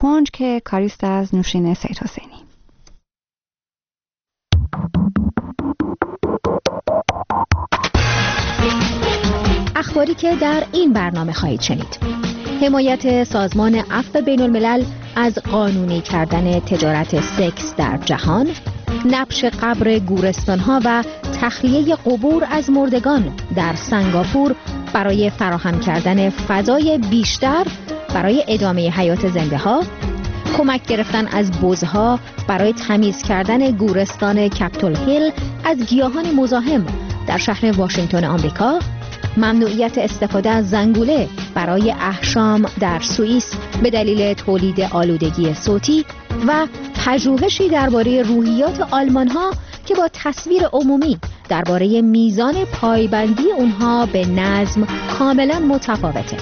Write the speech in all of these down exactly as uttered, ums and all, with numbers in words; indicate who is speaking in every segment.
Speaker 1: کنج که کاریست از نوشین سید حسینی.
Speaker 2: اخباری که در این برنامه خواهید شنید: حمایت سازمان عفو بین الملل از قانونی کردن تجارت سکس در جهان، نبش قبر گورستان‌ها و تخلیه قبور از مردگان در سنگاپور برای فراهم کردن فضای بیشتر برای ادامه حیات زنده‌ها، کمک گرفتن از بزها برای تمیز کردن گورستان کپیتول هیل از گیاهان مزاحم در شهر واشنگتن آمریکا، ممنوعیت استفاده از زنگوله برای احشام در سوئیس به دلیل تولید آلودگی صوتی و پژوهشی درباره روحیات آلمان‌ها که با تصویر عمومی درباره میزان پایبندی اونها به نظم کاملا متفاوته.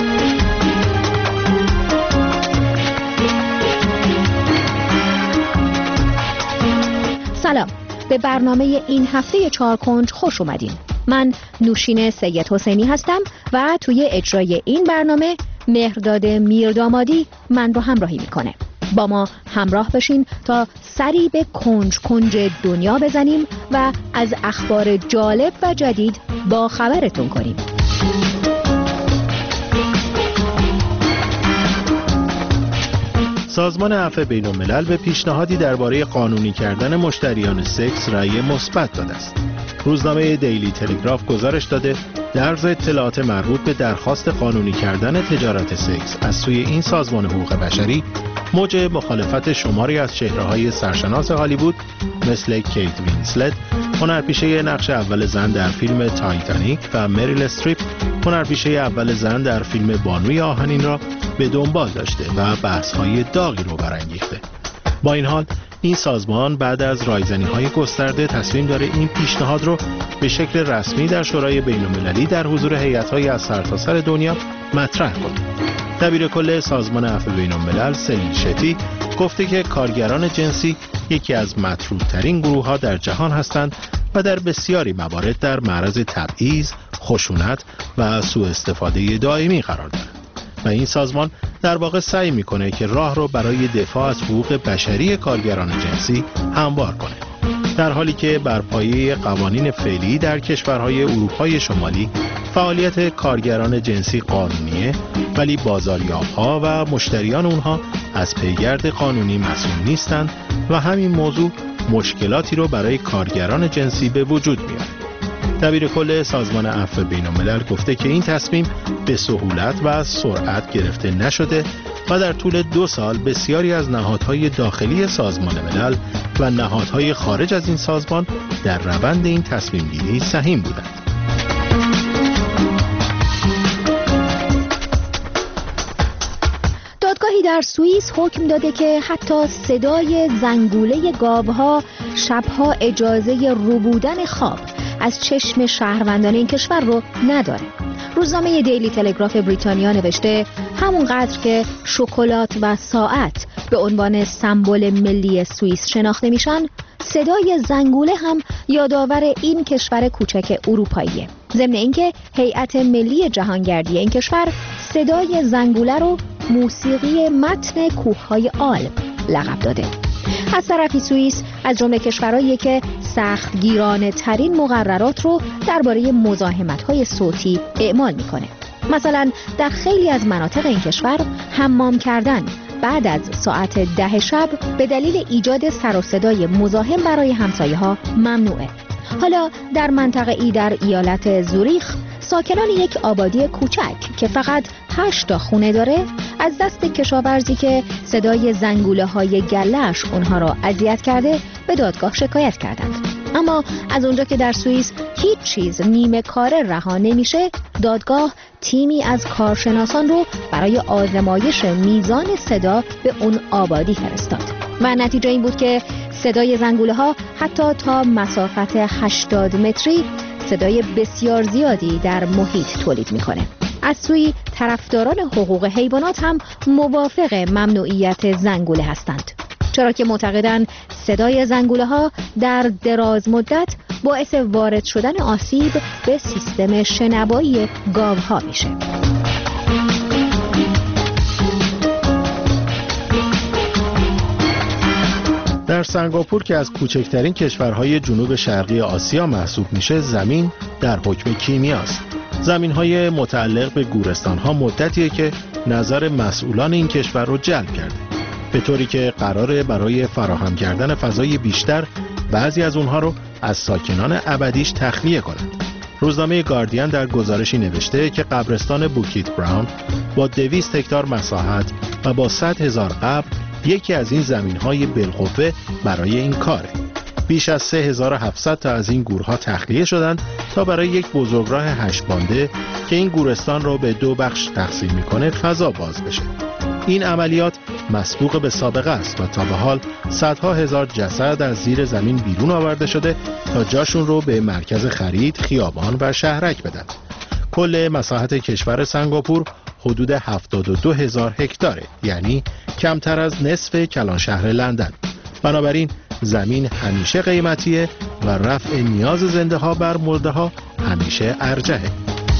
Speaker 2: سلام، به برنامه این هفته چهار کنج خوش اومدین. من نوشین سید حسینی هستم و توی اجرای این برنامه مهرداد میردامادی من رو همراهی میکنه. با ما همراه بشین تا سری به کنج کنج دنیا بزنیم و از اخبار جالب و جدید با خبرتون کنیم.
Speaker 3: سازمان عفو بین الملل به پیشنهادی درباره قانونی کردن مشتریان سکس رأی مثبت داده است. روزنامه دیلی تلگراف گزارش داده در ضمن اطلاعات مربوط به درخواست قانونی کردن تجارت سکس از سوی این سازمان حقوق بشری، موج مخالفت شماری از چهره‌های سرشناس هالیوود مثل کیت وینسلت، هنرپیشه نقش اول زن در فیلم تایتانیک، و مریل استریپ، هنرپیشه اول زن در فیلم بانوی آهنین را به دنبال داشته و بحث‌های داغی رو برانگیخته. با این حال این سازمان بعد از رایزنی‌های گسترده تصمیم داره این پیشنهاد رو به شکل رسمی در شورای بین‌المللی در حضور هیئت‌های از سرتاسر دنیا مطرح کنه. دبیر کل سازمان عفو بین الملل سلیل شتی گفته که کارگران جنسی یکی از مطرودترین گروه‌ها در جهان هستند و در بسیاری موارد در معرض تبعیض، خشونت و سوء استفاده دائمی قرار دارند و این سازمان در واقع سعی میکنه که راه رو برای دفاع از حقوق بشری کارگران جنسی هموار کنه، در حالی که بر پایه قوانین فعلی در کشورهای اروپای شمالی فعالیت کارگران جنسی قانونیه، ولی بازاریاب‌ها و مشتریان اونها از پیگرد قانونی مسئول نیستند و همین موضوع مشکلاتی رو برای کارگران جنسی به وجود میاره. دبیر کل سازمان عفو بین الملل گفته که این تصمیم به سهولت و سرعت گرفته نشده و در طول دو سال بسیاری از نهادهای داخلی سازمان ملل و نهادهای خارج از این سازمان در روند این تصمیم گیری سهیم بودند.
Speaker 2: دادگاهی در سوئیس حکم داده که حتی صدای زنگوله گاوها شبها اجازه ربودن خواب از چشم شهروندان این کشور رو نداره. روزنامه دیلی تلگراف بریتانیا نوشته همونقدر که شکلات و ساعت به عنوان سمبل ملی سوئیس شناخته میشن، صدای زنگوله هم یادآور این کشور کوچک اروپاییه. ضمن اینکه هیئت ملی جهانگردی این کشور صدای زنگوله رو موسیقی متن کوههای آلپ لقب داده. از طرفی سوئیس از جمله کشورهایی که سخت گیرانه ترین مقررات رو درباره مزاحمت‌های صوتی اعمال میکنه. مثلا در خیلی از مناطق این کشور حمام کردن بعد از ساعت ده شب به دلیل ایجاد سر و صدای مزاحم برای همسایه‌ها ممنوعه. حالا در منطقه ای در ایالت زوریخ ساکنان یک آبادی کوچک که فقط هشت تا خونه داره از دست کشاورزی که صدای زنگوله های گله‌اش اونها را اذیت کرده به دادگاه شکایت کردند. اما از اونجا که در سوئیس هیچ چیز نیمه کاره رها نمیشه، دادگاه تیمی از کارشناسان رو برای آزمایش میزان صدا به اون آبادی فرستاد و نتیجه این بود که صدای زنگوله ها حتی تا مسافت هشتاد متری صدای بسیار زیادی در محیط تولید میکنه. از سوی طرفداران حقوق حیوانات هم موافق ممنوعیت زنگوله هستند، چرا که معتقدند صدای زنگوله ها در دراز مدت باعث وارد شدن آسیب به سیستم شنوایی گاوها میشه.
Speaker 3: در سنگاپور که از کوچکترین کشورهای جنوب شرقی آسیا محسوب میشه، زمین در حکم کیمیاست. زمین‌های متعلق به گورستان‌ها مدتیه که نظر مسئولان این کشور رو جلب کرده، به طوری که قراره برای فراهم کردن فضای بیشتر بعضی از اونها رو از ساکنان ابدیش تخلیه کنند. روزنامه گاردین در گزارشی نوشته که قبرستان بوکیت براون با دویست هکتار مساحت و با صد هزار قبر یکی از این زمین‌های بالقوه برای این کاره. بیش از سه هزار و هفتصد تا از این گورها تخلیه شدند تا برای یک بزرگراه هشت بانده که این گورستان را به دو بخش تقسیم می‌کنه فضا باز بشه. این عملیات مسبوق به سابقه است و تا به حال صدها هزار جسد از زیر زمین بیرون آورده شده تا جاشون رو به مرکز خرید، خیابان و شهرک بدن. کل مساحت کشور سنگاپور حدود هفتاد و دو هزار هکتاره، یعنی کمتر از نصف کلان شهر لندن. بنابراین زمین همیشه قیمتیه و رفع نیاز زنده ها بر مرده ها همیشه ارجحه.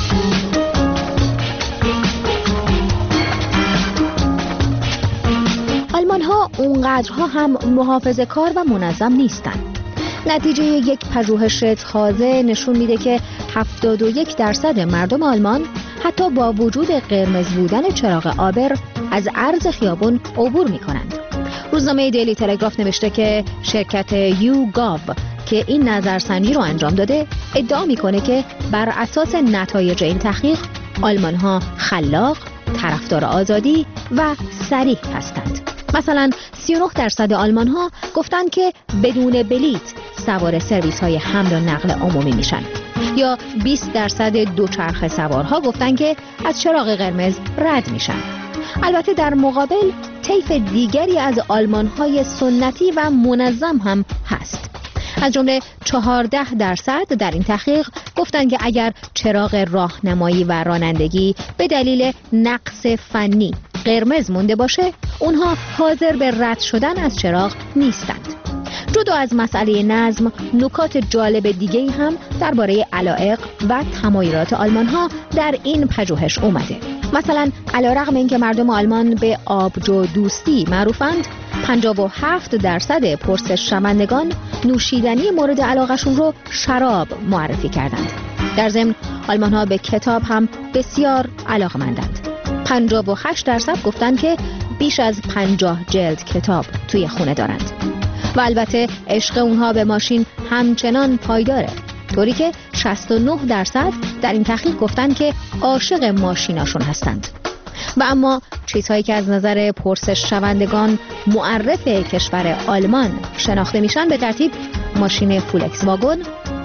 Speaker 2: آلمان ها اونقدرها هم محافظه کار و منظم نیستند. نتیجه یک پژوهش تازه نشون میده که هفتاد و یک درصد مردم آلمان حتی با وجود قرمز بودن چراغ آبر از عرض خیابون عبور میکنند. روزنامه دیلی تلگراف نوشته که شرکت یو گاو که این نظرسنجی رو انجام داده ادعا میکنه که بر اساس نتایج این تحقیق آلمان ها خلاق، طرفدار آزادی و صریح هستند. مثلا سی و نه درصد آلمان ها گفتند که بدون بلیت سوار سرویس های حمل و نقل عمومی میشن، یا بیست درصد دوچرخه سوارها گفتند که از چراغ قرمز رد میشن. البته در مقابل طیف دیگری از آلمان های سنتی و منظم هم هست. از جمله چهارده درصد در این تحقیق گفتند که اگر چراغ راهنمایی و رانندگی به دلیل نقص فنی قرمز مونده باشه، اونها حاضر به رد شدن از چراغ نیستند. جدا از مسئله نظم، نکات جالب دیگه‌ای هم درباره علایق و تمایلات آلمان‌ها در این پژوهش اومده. مثلا علیرغم اینکه مردم آلمان به آبجو دوستی معروفند، پنجاه و هفت درصد پرسش شوندگان نوشیدنی مورد علاقه‌شون رو شراب معرفی کردند. در ضمن آلمان‌ها به کتاب هم بسیار علاقه‌مندند. پنجاه و هشت درصد گفتند که بیش از پنجاه جلد کتاب توی خونه دارند. و البته عشق اونها به ماشین همچنان پایداره، طوری که شصت و نه درصد در این تحقیق گفتند که عاشق ماشیناشون هستند. و اما چیزهایی که از نظر پرسش شوندگان معرف کشور آلمان شناخته میشن به ترتیب ماشین فولکس واگن،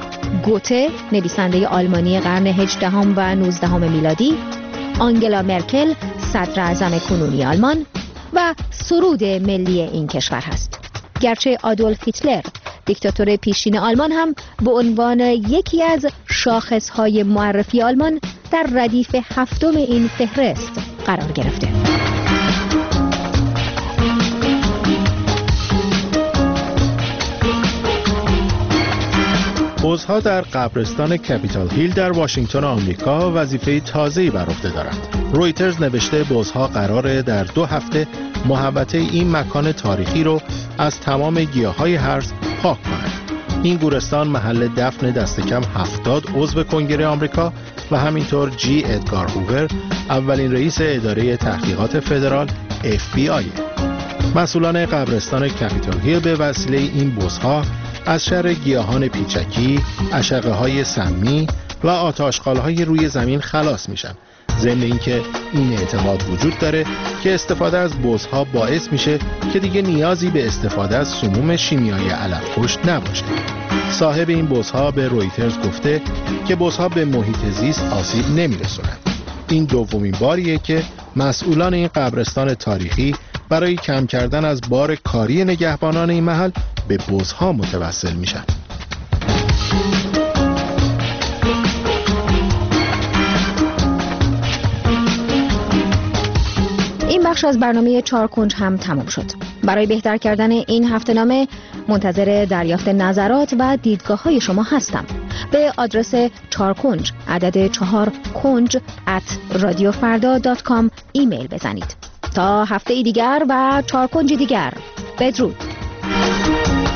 Speaker 2: گوته نویسنده آلمانی قرن هجدهم و نوزدهم میلادی، آنگلا مرکل صدر اعظم کنونی آلمان و سرود ملی این کشور هست. گرچه آدولف هیتلر دیکتاتور پیشین آلمان هم به عنوان یکی از شاخصهای معرفی آلمان در ردیف هفتم این فهرست قرار گرفته.
Speaker 3: بزها در قبرستان کپیتال هیل در واشنگتن آمریکا وظیفه تازه‌ای بر عهده دارند. رویترز نوشته بزها قراره در دو هفته محوطه این مکان تاریخی رو از تمام گیاهای هرز پاک کنند. این گورستان محل دفن دست کم هفتاد عضو کنگره آمریکا و همینطور جی ادگار هوور، اولین رئیس اداره تحقیقات فدرال اف بی آی. مسئولان قبرستان کپیتال هیل به وسیله این بزها از شر گیاهان پیچکی، اشعه‌های سمی و آتش‌خال‌های روی زمین خلاص میشن. ضمن اینکه این اعتقاد وجود داره که استفاده از بزها باعث میشه که دیگه نیازی به استفاده از سموم شیمیایی علف‌کش نباشه. صاحب این بزها به رویترز گفته که بزها به محیط زیست آسیب نمیرسونن. این دومین باریه که مسئولان این قبرستان تاریخی برای کم کردن از بار کاری نگهبانان این محل به بزها متوسل میشن.
Speaker 2: این بخش از برنامه چهار کنج هم تمام شد. برای بهتر کردن این هفته‌نامه منتظر دریافت نظرات و دیدگاه های شما هستم. به آدرس چهار کنج عدد چهار کنج ات رادیو فردا دات کام ایمیل بزنید. تا هفته دیگر و چهار کنج دیگر، بدرود. بدرود.